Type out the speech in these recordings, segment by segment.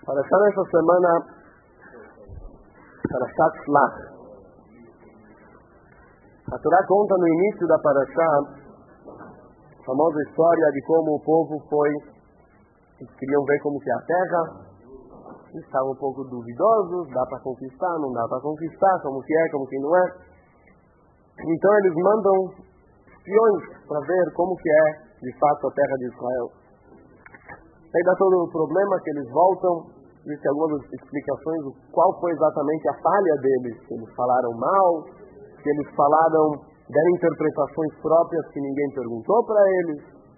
Para estar esta semana, Parashat Shlach. A Torá conta no início da Parashá a famosa história de como o povo foi, eles queriam ver como que é a terra, estavam um pouco duvidosos, dá para conquistar, não dá para conquistar, como que é, como que não é. Então eles mandam espiões para ver como que é de fato a terra de Israel. Aí dá todo o problema que eles voltam, existem algumas explicações do qual foi exatamente a falha deles, se eles falaram mal, se eles deram interpretações próprias que ninguém perguntou para eles.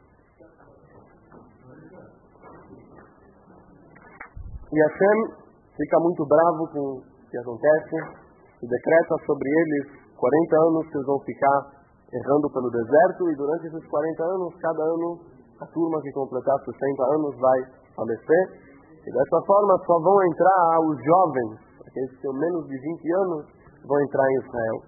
E Hashem fica muito bravo com o que acontece e decreta sobre eles 40 anos que eles vão ficar errando pelo deserto, e durante esses 40 anos, cada ano, a turma que completar 60 anos vai falecer. E dessa forma só vão entrar os jovens, aqueles que têm menos de 20 anos, vão entrar em Israel.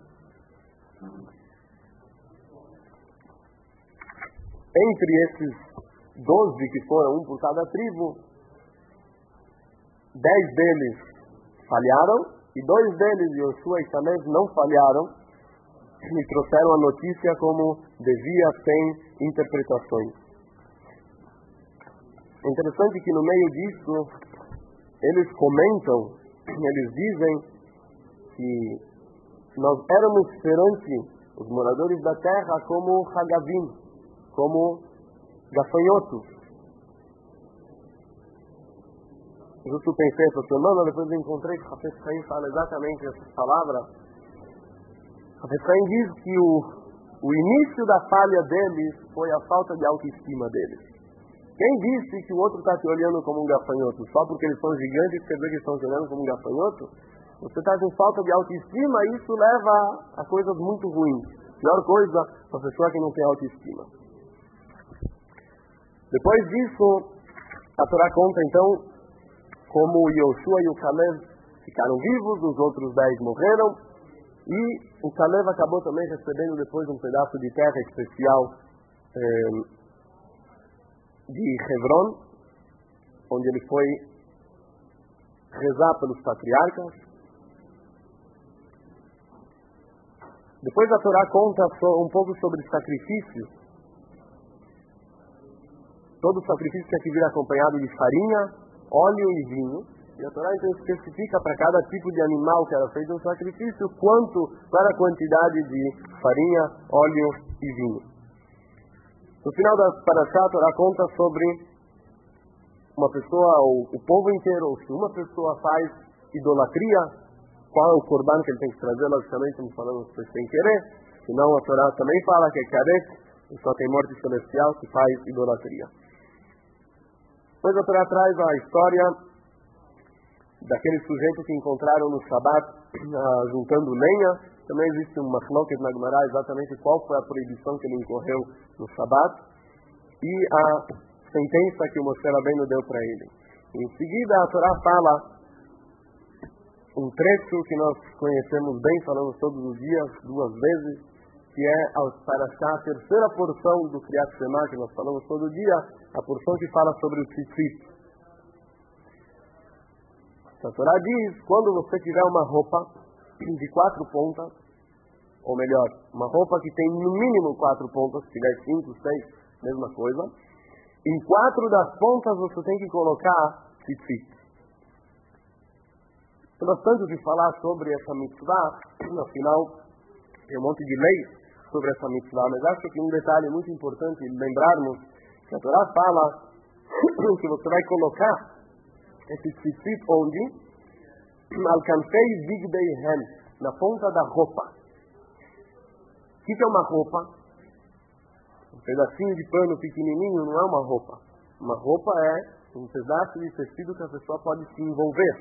Entre esses 12 que foram, um por cada tribo, 10 deles falharam, e 2 deles, Yoshua e Caleb, não falharam, e trouxeram a notícia como devia, sem interpretações. É interessante que no meio disso, eles comentam, eles dizem que nós éramos perante os moradores da terra como Hagavim, como gafanhotos. Justo pensei essa semana, depois eu encontrei que Hafez Chaim fala exatamente essa palavra. Hafez Chaim diz que o início da falha deles foi a falta de autoestima deles. Quem disse que o outro está te olhando como um gafanhoto? Só porque eles são gigantes, quer dizer que estão te olhando como um gafanhoto? Você está com falta de autoestima e isso leva a coisas muito ruins. Pior coisa, a pessoa que não tem autoestima. Depois disso, a Torá conta então como o Yoshua e o Caleb ficaram vivos, os outros 10 morreram, e o Caleb acabou também recebendo depois um pedaço de terra especial de Hebron, onde ele foi rezar pelos patriarcas. Depois a Torá conta um pouco sobre sacrifícios. Todo sacrifício tem que vir acompanhado de farinha, óleo e vinho. E a Torá então especifica para cada tipo de animal que era feito um sacrifício qual a quantidade de farinha, óleo e vinho. No final da Parashá, a Torá conta sobre uma pessoa, ou o povo inteiro, ou se uma pessoa faz idolatria, qual é o corban que ele tem que trazer. Logicamente, estamos falando sem querer, senão a Torá também fala que é caret, e só tem morte celestial que faz idolatria. Depois a Torá traz a história daquele sujeito que encontraram no Shabat juntando lenha. Também existe uma machloket na Gemara exatamente qual foi a proibição que ele incorreu no Shabat e a sentença que o Moshe Rabbeinu deu para ele. Em seguida a Torá fala um trecho que nós conhecemos bem, falamos todos os dias, 2 vezes, que é para a terceira porção do Kriyat Shema, que nós falamos todo dia, a porção que fala sobre o tzitzit. A Torá diz, quando você tiver uma roupa de 4 pontas, ou melhor, uma roupa que tem no mínimo 4 pontas, se tiver 5, 6, mesma coisa, em 4 das pontas você tem que colocar tzitzit. Tem bastante o que falar sobre essa mitzvah, afinal tem um monte de leis sobre essa mitzvah, mas acho que um detalhe muito importante lembrarmos que a Torá fala que você vai colocar esse tzitzit onde? Alcanfei vigdeihem, na ponta da roupa. O que é uma roupa? Um pedacinho de pano pequenininho não é uma roupa. Uma roupa é um pedaço de tecido que a pessoa pode se envolver.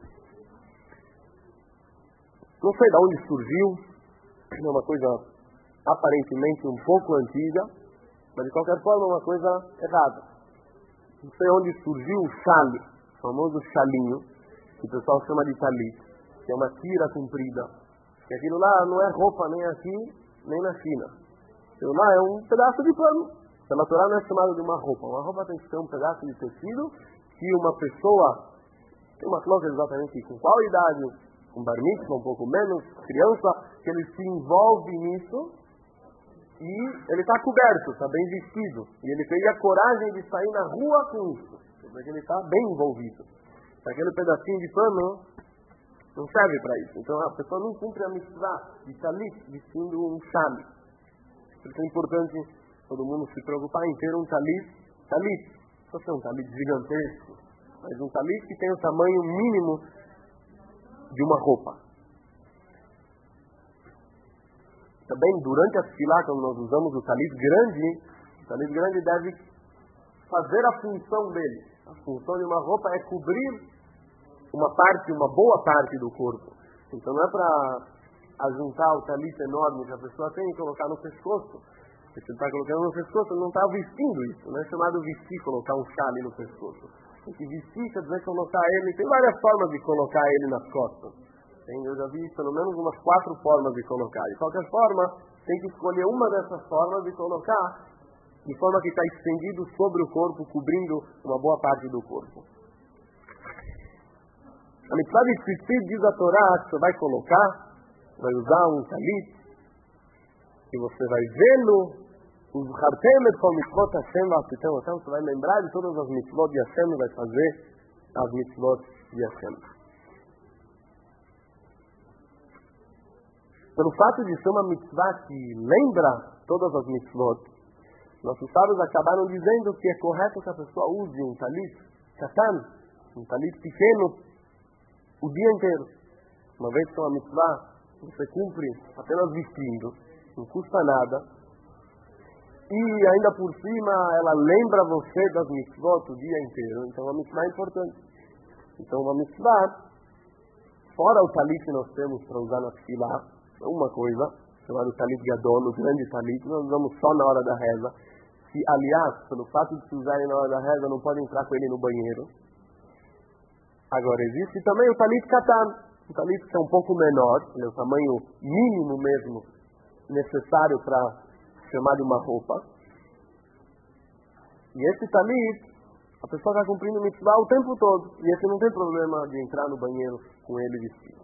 Não sei de onde surgiu, é uma coisa aparentemente um pouco antiga, mas de qualquer forma é uma coisa errada. Não sei onde surgiu o chale, o famoso chalinho, que o pessoal chama de talit, que é uma tira comprida. E aquilo lá não é roupa nem aqui, nem na China. Aquilo lá é um pedaço de pano. Pela Torá não é chamado de uma roupa. Uma roupa tem que ser um pedaço de tecido que uma pessoa Tem uma coloca exatamente com qual idade, com bar mitzvah, um pouco menos, criança, que ele se envolve nisso e ele está coberto, está bem vestido. E ele tem a coragem de sair na rua com isso, porque ele está bem envolvido. Aquele pedacinho de pano não serve para isso. Então a pessoa não cumpre a mitzvah de talit vestindo um chale. Por isso é importante todo mundo se preocupar em ter um talit. Talit, só ser um talit gigantesco, mas um talit que tem o tamanho mínimo de uma roupa. Também durante a tefilá, quando nós usamos o talit grande deve fazer a função dele. A função de uma roupa é cobrir uma boa parte do corpo. Então não é para ajuntar o talit enorme que a pessoa tem e colocar no pescoço. Se ele está colocando no pescoço, ele não está vestindo isso. Não é chamado vestir, colocar um chale no pescoço. Tem que vestir, quer dizer, colocar ele. Tem várias formas de colocar ele nas costas. Eu já vi pelo menos umas 4 formas de colocar. De qualquer forma, tem que escolher uma dessas formas de colocar, de forma que está estendido sobre o corpo, cobrindo uma boa parte do corpo. A mitzvah de tzitzit diz a Torá que você vai colocar, vai usar um talit, e você vai vê-lo, os hartem et kol mitzvot Hashem v'asitem otam, você vai lembrar de todas as mitzvot de Hashem e vai fazer as mitzvot de Hashem. Pelo fato de ser uma mitzvah que lembra todas as mitzvot, nossos sábios acabaram dizendo que é correto que a pessoa use um talit katan, um talit pequeno, o dia inteiro. Uma vez que é uma mitzvah, você cumpre apenas vestindo, não custa nada. E ainda por cima, ela lembra você das mitzvot o dia inteiro. Então, a mitzvah é importante. Então, uma mitzvah, fora o talit que nós temos para usar na tefilá, uma coisa, chamado talit gadol, o grande talit, nós usamos só na hora da reza. Se, aliás, pelo fato de se usarem na hora da reza, não podem entrar com ele no banheiro. Agora, existe também o talit katan, um talit que é um pouco menor, ele é o tamanho mínimo mesmo, necessário para chamar de uma roupa. E esse talit, a pessoa está cumprindo o mitzvah o tempo todo. E esse não tem problema de entrar no banheiro com ele vestido.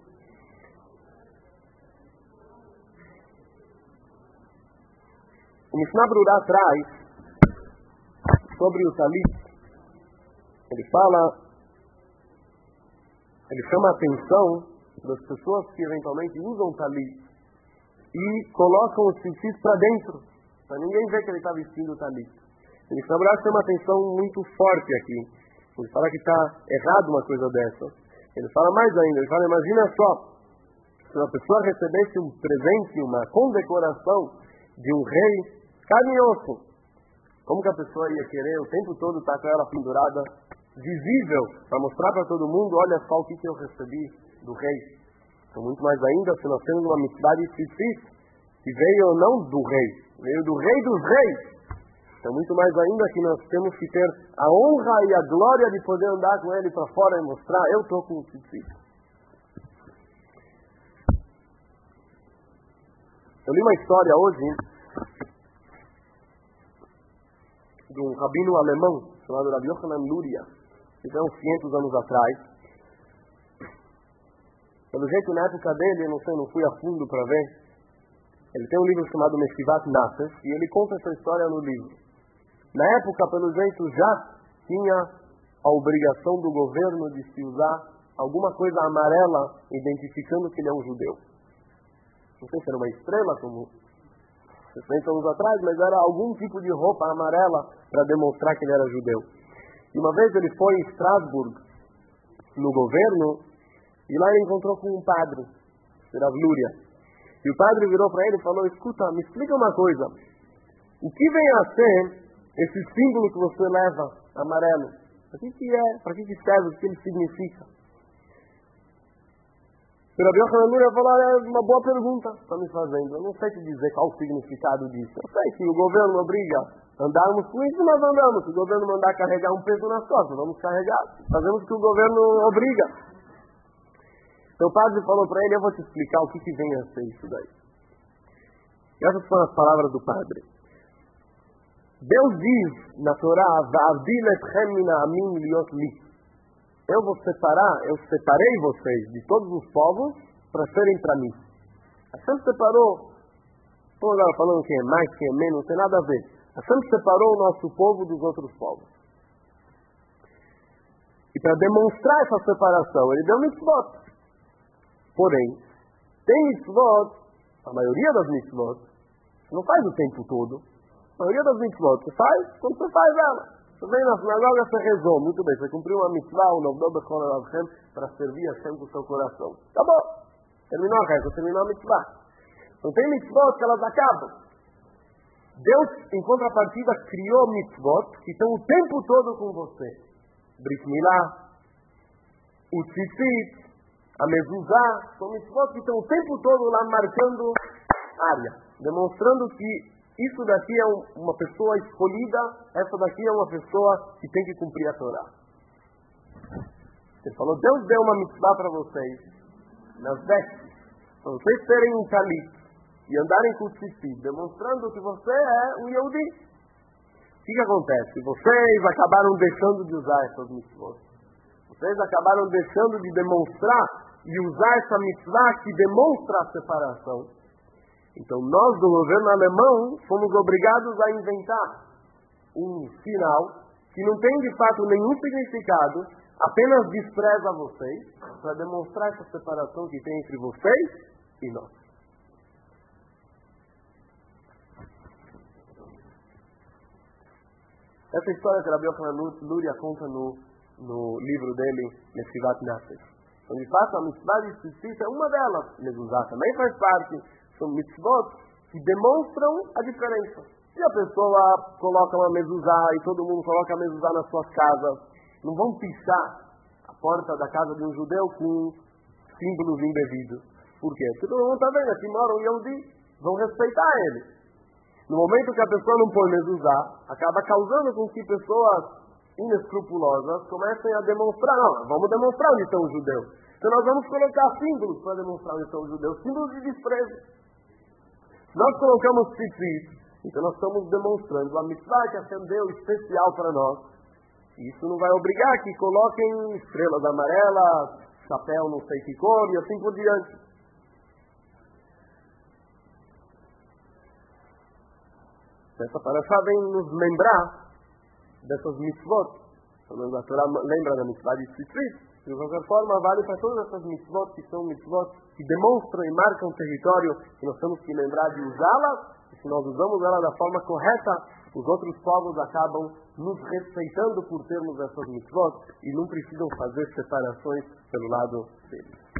O Mishnah Brurá traz sobre o talit. Ele chama a atenção das pessoas que eventualmente usam talit e colocam os tzitzit para dentro, para ninguém ver que ele está vestindo o talit. O Mishnah Brurá chama a atenção muito forte aqui. Ele fala que está errado uma coisa dessa. Ele fala mais ainda, ele fala, imagina só, se uma pessoa recebesse um presente, uma condecoração de um rei, carne e osso, como que a pessoa ia querer o tempo todo estar com ela pendurada, visível, para mostrar para todo mundo, olha só o que eu recebi do rei. Então, muito mais ainda, se nós temos uma mitzvah de tzitzit, que veio não do rei, veio do rei dos reis. Então, muito mais ainda que nós temos que ter a honra e a glória de poder andar com ele para fora e mostrar, eu estou com o tzitzit. Eu li uma história hoje de um rabino alemão chamado Rabbi Yochanan Luria, que tem uns 500 anos atrás. Pelo jeito, na época dele, não sei, não fui a fundo para ver, ele tem um livro chamado Meshivat Nafesh, e ele conta essa história no livro. Na época, pelo jeito, já tinha a obrigação do governo de se usar alguma coisa amarela, identificando que ele é um judeu. Não sei se era uma estrela, como 60 anos atrás, mas era algum tipo de roupa amarela para demonstrar que ele era judeu. E uma vez ele foi em Estrasburgo, no governo, e lá ele encontrou com um padre, Rav Luria. E o padre virou para ele e falou, escuta, me explica uma coisa. O que vem a ser esse símbolo que você leva, amarelo? Para que é? Para que serve? O que ele significa? O Rabi Yochanan Luria falou, é uma boa pergunta que está me fazendo. Eu não sei te dizer qual o significado disso. Eu sei que o governo obriga a andarmos com isso, nós andamos. Se o governo mandar carregar um peso nas costas, vamos carregar. Fazemos o que o governo obriga. Então o padre falou para ele, eu vou te explicar o que vem a ser isso daí. E essas foram as palavras do padre. Deus diz na Torá, Va'avdil etchem min ha'amim liot li. eu separei vocês de todos os povos para serem para mim. Hashem separou, estou agora falando quem é mais, quem é menos, não tem nada a ver. Hashem separou o nosso povo dos outros povos. E para demonstrar essa separação, ele deu mitzvot. Porém, tem mitzvot, a maioria das mitzvot, você não faz o tempo todo. A maioria das mitzvot você faz quando você faz ela. Você vem na sinagoga, você rezou, muito bem, você cumpriu uma mitzvah, um novdó bechol elavchem, para servir a Hashem com o seu coração. Tá bom, terminou a reza, terminou a mitzvah. Então tem mitzvot que elas acabam. Deus, em contrapartida, criou mitzvot que estão o tempo todo com você. Brit Milá, o tzitzit, a mezuzá, são mitzvot que estão o tempo todo lá marcando área, demonstrando que isso daqui é uma pessoa escolhida, essa daqui é uma pessoa que tem que cumprir a Torá. Ele falou, Deus deu uma mitzvah para vocês, nas vestes, para vocês terem um talit e andarem com o tzitzit, demonstrando que você é um Yehudi. O que acontece? Vocês acabaram deixando de usar essas mitzvot. Vocês acabaram deixando de demonstrar e usar essa mitzvah que demonstra a separação. Então nós do governo alemão fomos obrigados a inventar um sinal que não tem de fato nenhum significado, apenas despreza vocês, para demonstrar essa separação que tem entre vocês e nós. Essa história que Rabbi Yochanan Luria conta no livro dele, Nesivat Nafesh. Então, de fato, a mitzvah de tzitzit é uma delas. Mezuzá também faz parte. São mitzvot que demonstram a diferença. Se a pessoa coloca uma mezuzá e todo mundo coloca a mezuzá nas suas casas, não vão pichar a porta da casa de um judeu com símbolos indevidos. Por quê? Porque todo mundo está vendo, aqui mora um Yehudi, vão respeitar ele. No momento que a pessoa não põe mezuzá, acaba causando com que pessoas inescrupulosas comecem a demonstrar, não, vamos demonstrar onde estão os judeus. Então nós vamos colocar símbolos para demonstrar onde estão os judeus, símbolos de desprezo. Se nós colocamos tzitzit, então nós estamos demonstrando a mitzvah que Hashem deu especial para nós. E isso não vai obrigar que coloquem estrelas amarelas, chapéu não sei que cor e assim por diante. Essa parashá vem nos lembrar dessas mitzvot. Quando a Torá lembra da mitzvah de tzitzit, de qualquer forma vale para todas essas mitzvot que são mitzvot que demonstram e marcam o território, que nós temos que lembrar de usá-las, e se nós usamos ela da forma correta, os outros povos acabam nos respeitando por termos essas mitzvot e não precisam fazer separações pelo lado deles.